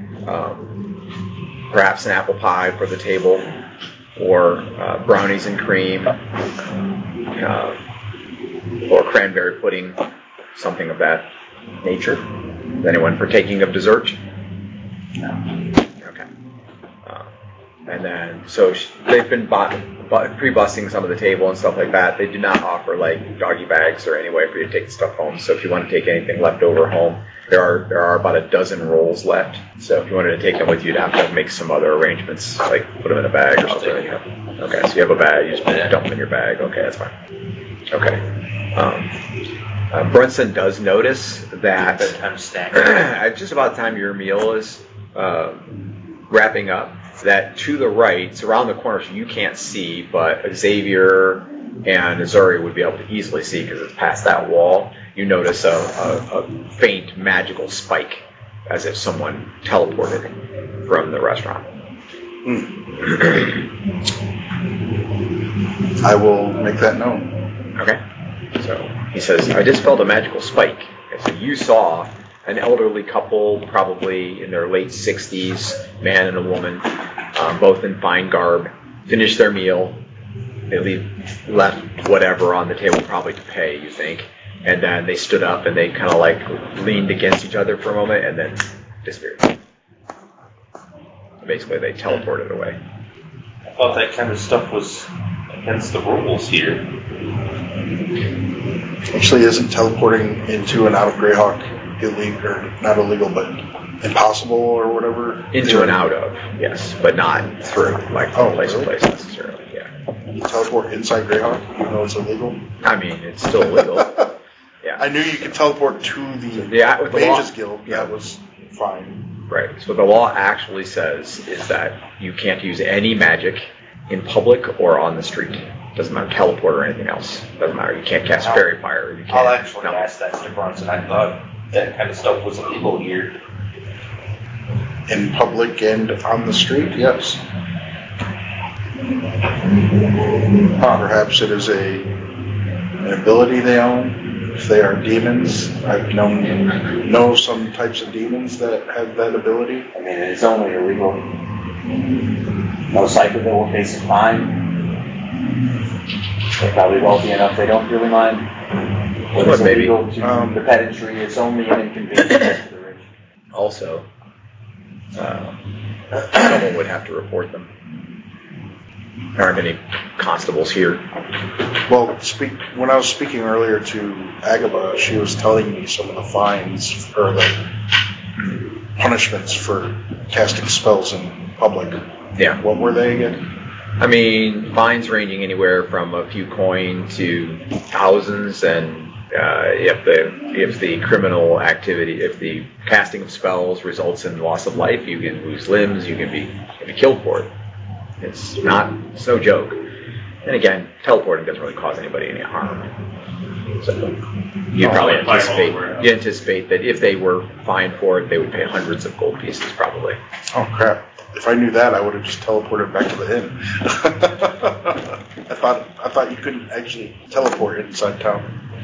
Um, perhaps an apple pie for the table, or uh, brownies and cream, uh, or cranberry pudding, something of that nature. Is anyone partaking of dessert? No. Okay. Uh, and then, so sh- they've been bought, bought, pre-bussing some of the table and stuff like that. They do not offer like doggy bags or any way for you to take the stuff home. So if you want to take anything left over home, there are there are about a dozen rolls left. So if you wanted to take them with you, you'd have to make some other arrangements, like put them in a bag or something. Okay, so you have a bag, you just dump them in your bag. Okay, that's fine. Okay. Um, uh, Brunson does notice that at just about the time your meal is uh, wrapping up, that to the right, it's around the corner so you can't see, but Xavier and Azuri would be able to easily see because it's past that wall. you notice a, a, a faint magical spike, as if someone teleported from the restaurant. I will make that known. Okay. So he says, I just felt a magical spike. Okay, so you saw an elderly couple, probably in their late sixties, man and a woman, um, both in fine garb, finish their meal. They leave, left whatever on the table, probably to pay, you think. And then they stood up and they kind of like leaned against each other for a moment and then disappeared. Basically, they teleported away. I thought that kind of stuff was against the rules here. Actually, isn't teleporting into and out of Greyhawk illegal, or not illegal, but impossible or whatever? Into and out of, yes, but not through, like from Oh, place really? to place necessarily, yeah. You teleport inside Greyhawk, even though it's illegal? I mean, it's still illegal. Yeah. I knew you could teleport to the Yeah, with the law- Mages Guild. yeah. That was fine. Right. So the law actually says is that you can't use any magic in public or on the street. Doesn't matter teleport or anything else. Doesn't matter. You can't cast I'll- fairy fire. You can't. I'll actually no. ask that to Bronson. I thought that kind of stuff was illegal here. In public and on the street, yes. Perhaps it is a an ability they own. If they are demons, I've known know some types of demons that have that ability. I mean, it's only illegal. Most likely they will face a fine. They're probably wealthy enough they don't really mind. What is maybe. illegal to Um, the pedantry is only an inconvenience to the rich. Also, uh, someone would have to report them. There aren't any constables here. Well, speak, when I was speaking earlier to Agaba, she was telling me some of the fines or the punishments for casting spells in public. Yeah. What were they again? I mean, fines ranging anywhere from a few coin to thousands, and uh, if the if the criminal activity, if the casting of spells results in loss of life, you can lose limbs, you can be, you can be killed for it. It's not, it's no joke. And again, teleporting doesn't really cause anybody any harm. So you Oh, probably like fireball anticipate or- you anticipate that if they were fined for it, they would pay hundreds of gold pieces probably. Oh crap! If I knew that, I would have just teleported back to the inn. I thought I thought you couldn't actually teleport inside town.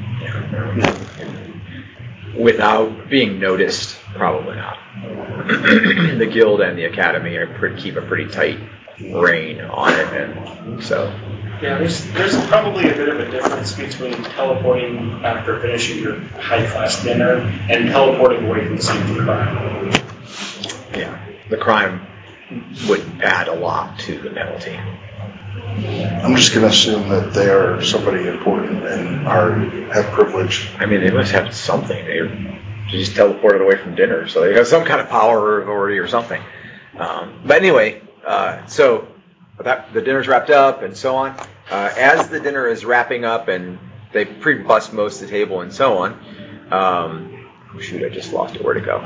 Without being noticed, probably not. The guild and the academy are pretty, keep a pretty tight rein on it, and so Yeah, there's there's probably a bit of a difference between teleporting after finishing your high class dinner and teleporting away from the scene of the crime. yeah, the crime would add a lot to the penalty. I'm just going to assume that they are somebody important and are have privilege. I mean, they must have something. They just teleported away from dinner, so they have some kind of power or authority or something. Um, but anyway, uh, so that, the dinner's wrapped up and so on. Uh, as the dinner is wrapping up and they pre-bust most of the table and so on, um, oh shoot, I just lost it. Where'd it go?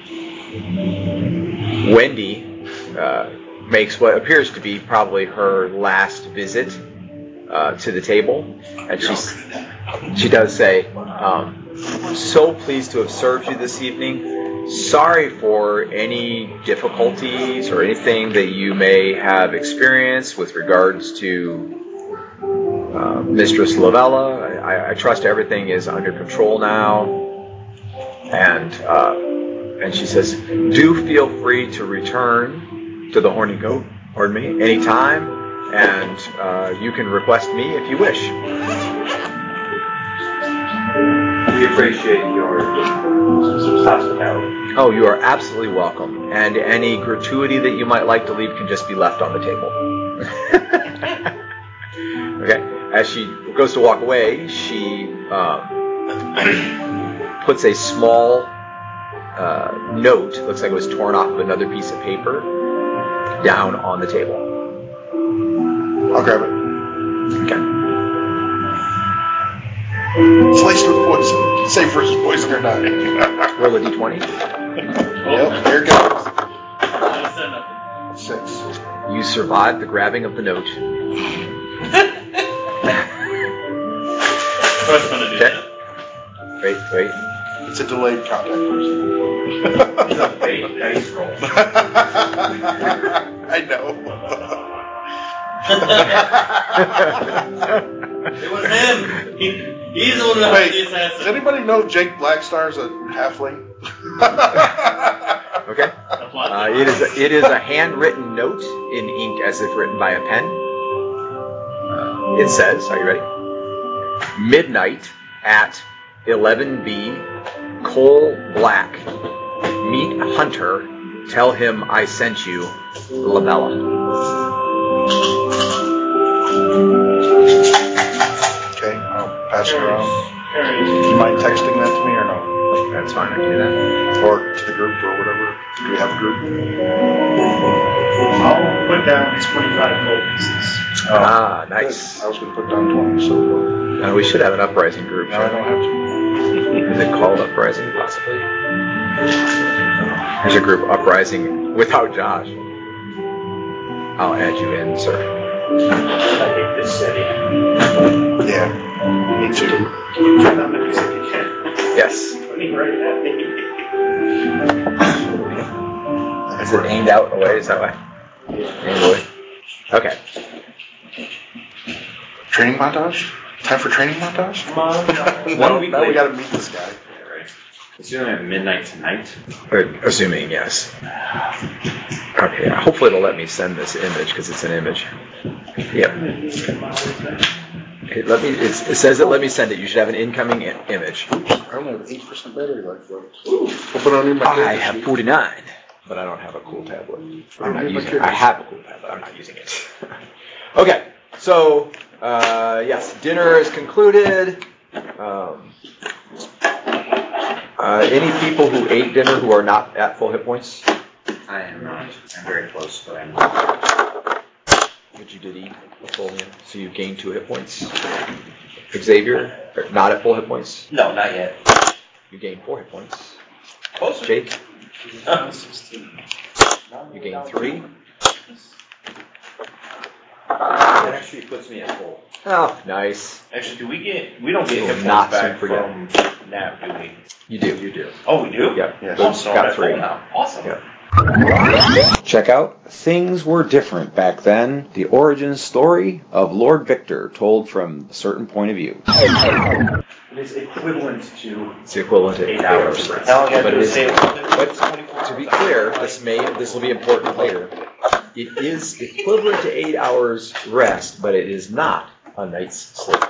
Wendy uh, makes what appears to be probably her last visit uh, to the table, and she's, she does say, um, so pleased to have served you this evening. Sorry for any difficulties or anything that you may have experienced with regards to uh, Mistress Lavella. I, I trust everything is under control now. And uh, and she says, do feel free to return to the Horny Goat, pardon me, anytime, and uh, you can request me if you wish. We appreciate your hospitality. Oh, you are absolutely welcome. And any gratuity that you might like to leave can just be left on the table. Okay. As she goes to walk away, she uh, puts a small uh, note, looks like it was torn off of another piece of paper, down on the table. I'll grab it. Okay. It's laced with poison. Safe versus poison or not. Roll a d twenty. Yep, here it goes. Six. You survived the grabbing of the note. I was going to do Okay. that. Great. Wait. It's a delayed contact person. It's a fake dice roll. I know. It was him. He, he's the one who Wait, had the assassin. does anybody know Jake Blackstar's a halfling? Okay. Uh, it is a, it is a handwritten note in ink as if written by a pen. Uh, it says, are you ready? Midnight at eleven B, Coal Black. Meet Hunter. Tell him I sent you, Labella. Okay, I'll pass it around. Do you mind texting that to me or no? That's fine, I can do that. Or to the group or whatever. Do we have a group? I'll put down twenty-five gold pieces. Ah, nice. I was going to put down twenty, so. Uh, we should have an uprising group. No, I don't have to. Is it called uprising, possibly? There's a group uprising without Josh. I'll add you in, sir. I hate this city. Yeah, me too. Turn on the music again. Yes. Pointing right at me. Is it aimed out away? Is that way? Aimed away. Okay. Training montage? Time for training montage? Come on. Now, One week now we later. got to meet this guy. Assuming at midnight tonight. Or, assuming, yes. Okay, hopefully it'll let me send this image because it's an image. Yep. Okay, let me. It's, it says that let me send it. You should have an incoming I- image. I only have eight percent battery life left. Open on in my I have forty-nine, but I don't have a cool tablet. I'm not using it. I have a cool tablet. I'm not using it. Okay, so uh, yes, dinner is concluded. Um, uh, any people who ate dinner who are not at full hit points? I am not. I'm very close, but I'm not. But you did eat a full meal, so you gained two hit points. Xavier, not at full hit points. No, not yet. You gained four hit points. Closer. Jake, you gained three. That actually puts me at full. Oh, nice. Actually, do we get? We don't get You hit will not points back soon forget. from Nap, do we? You do. You do. Oh, we do. Yep. Yes. Oh, so I'm Got at full three. now. Awesome. Yep. Check out Things Were Different Back Then, the origin story of Lord Victor told from a certain point of view. It is equivalent to It's the equivalent to eight hours. How long have But to it is, say it? but to be clear, this may this will be important later. It is equivalent to eight hours rest, but it is not a night's sleep.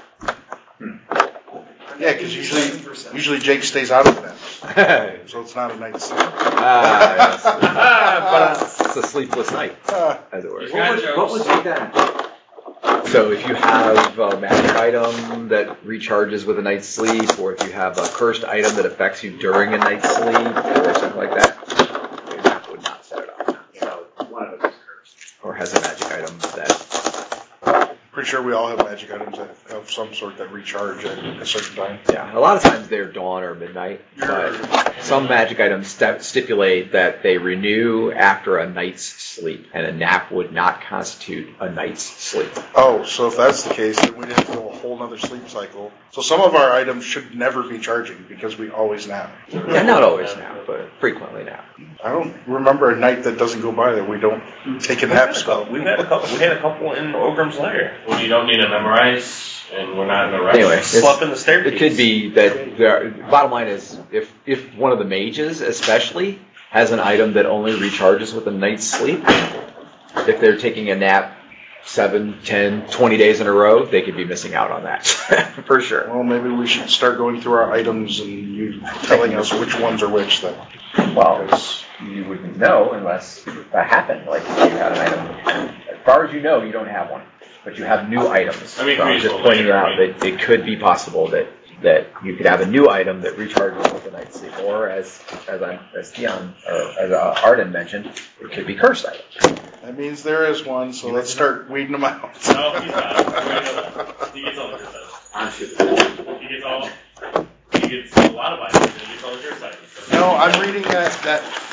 Yeah, because usually, usually Jake stays out of that, so it's not a night's sleep. Ah, yes. But it's a sleepless night, as it were. What was, what was it then? So if you have a magic item that recharges with a night's sleep, or if you have a cursed item that affects you during a night's sleep, or something like that, that would not set it off. So one of those is cursed. Or has a magic item that. Pretty sure we all have magic items that, of some sort that recharge at a certain time. Yeah, a lot of times they're dawn or midnight, but some magic items st- stipulate that they renew after a night's sleep, and a nap would not constitute a night's sleep. Oh, so if that's the case, then we'd have to go a whole nother sleep cycle. So some of our items should never be charging because we always nap. Yeah, not always nap, but frequently nap. I don't remember a night that doesn't go by that we don't take a We've nap had a spell. couple. We've had a couple. We had a couple in Ogrim's Lair. When you don't need to memorize, and we're not in a rush. Anyway, it's- Slept in the staircase. it could be that there. Bottom line is, if if one of the mages, especially, has an item that only recharges with a night's sleep, if they're taking a nap seven, ten, twenty days in a row, they could be missing out on that for sure. Well, maybe we should start going through our items and you telling us which ones are which then. Well, you wouldn't know unless that happened. Like if you had an item, as far as you know, you don't have one, but you have new items. I mean, so I'm just reasonable pointing later, out I mean. that it could be possible that that you could have a new item that recharges with a night's sleep, or as as I as Theon or as uh, Arden mentioned, it could be cursed items. That means there is one, so let's start weeding them out. No, he's not. He gets all the curse items. I'm shooting. He gets all. He gets a lot of items, and he gets all the curse items. So No, I'm reading that, that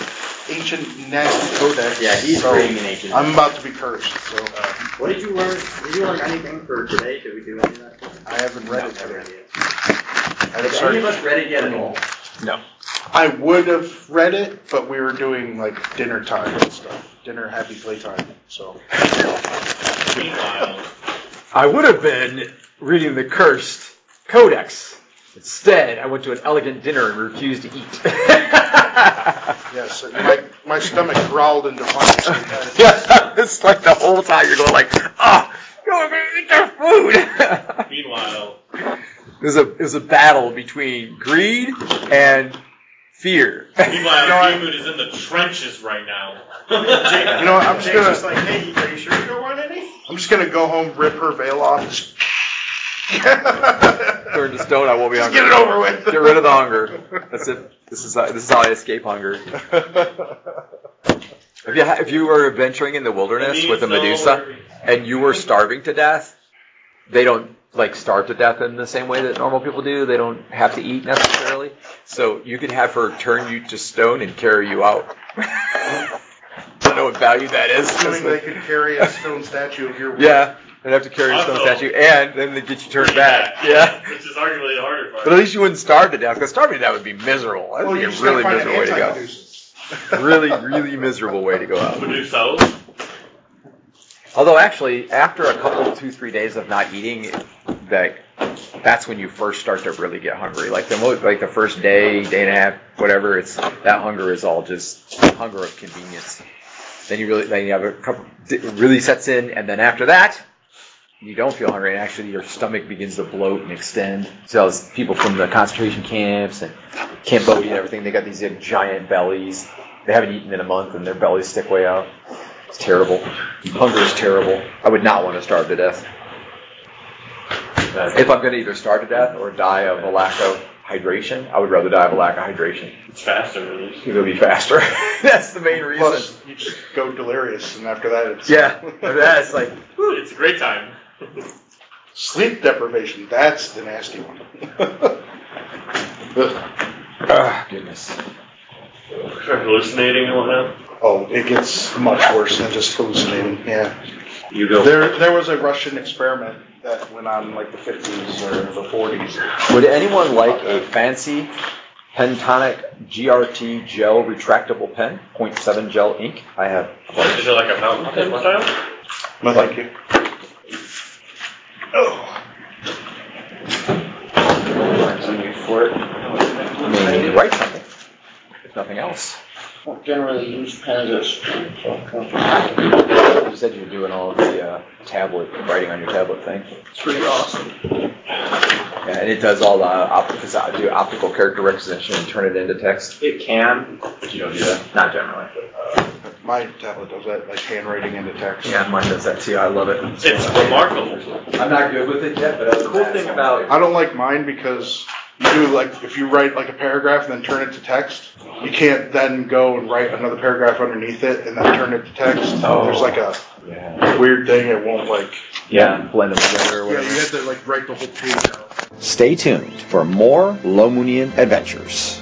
ancient nasty codex. Yeah, he's so reading an ancient. I'm about to be cursed. So. Uh, what did you learn? Did you learn anything for today? Did we do any of that? I haven't read it No, yet. yet. Has any of us read it yet at all? No. I would have read it, but we were doing like dinner time and stuff. Dinner happy playtime. So. Meanwhile, I would have been reading the cursed codex. Instead, I went to an elegant dinner and refused to eat. Yes, my my stomach growled in defiance. Yeah, it's like the whole time you're going like, ah, oh, go eat their food. meanwhile, It was a it was a battle between greed and fear. meanwhile, Demon is in the trenches right now. You know what? I'm just gonna. Just like, hey, are you sure you don't want any? I'm just gonna go home, rip her veil off. Just Turn to stone, I won't be Just hungry. get it over with. Get rid of the hunger. That's it. This is how, this is how I escape hunger. If you, ha- if you were adventuring in the wilderness with a Medusa and you were starving to death, they don't like starve to death in the same way that normal people do. They don't have to eat necessarily. So you could have her turn you to stone and carry you out. I don't know what value that is. Assuming they could carry a stone statue of your. Yeah. They'd have to carry a stone Also, statue, and then they get you turned back. Yeah. Which is arguably the harder part. But at least you wouldn't starve to death, because starving to death would be miserable. That would Well, be you a just really gotta find an miserable way to go. anti-Medusa. Really, really miserable way to go out. Medusa. Although actually, after a couple, two, three days of not eating, that that's when you first start to really get hungry. Like the mo- like the first day, day and a half, whatever. It's that hunger is all just hunger of convenience. Then you really, then you have a couple, it really sets in, and then after that, you don't feel hungry, and actually your stomach begins to bloat and extend. So as people from the concentration camps and Cambodia and everything, they got these like, giant bellies. They haven't eaten in a month, and their bellies stick way out. It's terrible. Hunger is terrible. I would not want to starve to death. If I'm going to either starve to death or die of a lack of hydration, I would rather die of a lack of hydration. It's faster, at least. It'll be faster. That's the main reason. Plus, you just go delirious, and after that, it's Yeah, after that, it's like, It's a great time. sleep deprivation. That's the nasty one. ah, goodness. Start hallucinating and whatnot. Oh, it gets much worse than just hallucinating. Yeah. You go. There, there was a Russian experiment that went on in like the fifties or the forties. Would anyone like a fancy Pentonic G R T gel retractable pen? zero point seven gel ink. I have. Is it like a fountain pen style? No, thank you. Oh. Something for it. I mean, you could write something. If nothing else. I don't generally use pens as You said you were doing all of the uh, tablet, writing on your tablet thing. It's pretty awesome. Yeah, and it does all the optical, do optical character recognition and turn it into text. It can, But you don't do that. not generally. My tablet does that, like handwriting into text. Yeah, mine does that too. I love it. It's remarkable. I'm not good with it yet, but The cool thing about I don't like mine because you do like if you write like a paragraph and then turn it to text, you can't then go and write another paragraph underneath it and then turn it to text. Oh. There's like a yeah. weird thing. It won't like Yeah, blend them together or yeah. whatever. You have to like write the whole page out. Stay tuned for more Lomunian adventures.